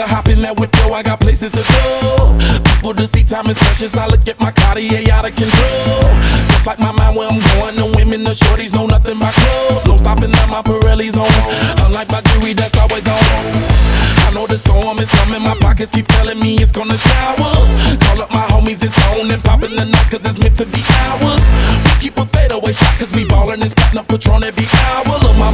nigga hop in that whip, yo, I got places to go. People to see, time is precious. I look at my Cartier out of control. Just like my mind where I'm going, the women, the shorties know nothing but clothes. No stopping at my Pirelli's on. Unlike my jewelry that's always on. I know the storm is coming, my pockets keep telling me it's gonna shower. Call up my homies, it's on and popping the night cause it's meant to be ours. We keep a fadeaway shot cause we ballin' and spittin' up Patron every hour. Look, my